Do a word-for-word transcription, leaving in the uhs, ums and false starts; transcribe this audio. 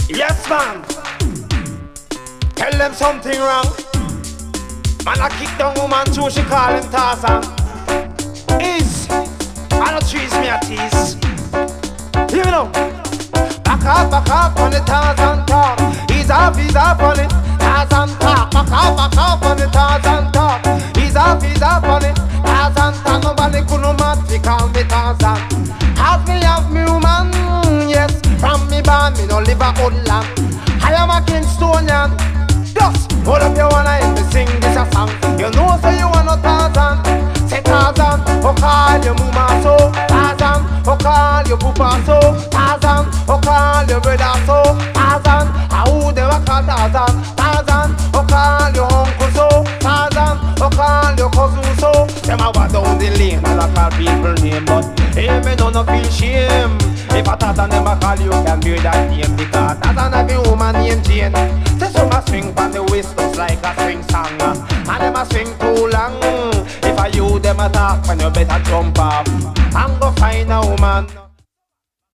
Yes, man. Tell them something wrong. Man, I kick down woman too, she call him Tarzan. Is I don't trees me a tease. Hear me now. Back up, back up on the Tarzan talk. He's off, he's off on it. Tarzan talk. Back up, back up on the Tarzan talk. He's off, he's off on it. Tarzan talk. Nobody could no man fi call me Tarzan. Have me, have me woman. Yes, from me band, me no live a hoodlum. I am a Kingstonian. Just hold up your one eye and me sing this a song. You know say you want no Tarzan. Say Tarzan, oh call your mama so. Tarzan, oh call your papa so. Tarzan, oh call your brother so. Tarzan, ah who they wa call Tarzan. Tarzan, oh call your uncle so. Tarzan, oh call your cousin so. Them a walk down the lane and a call people name, but hey me no no feel shame. If a Tarzan them a call you can bear that name, because Tarzan have a woman named Jane. Say some a swing from the waist just like a swing song, and them a swing too long. If I you them a talk, when you better jump off and go find a woman.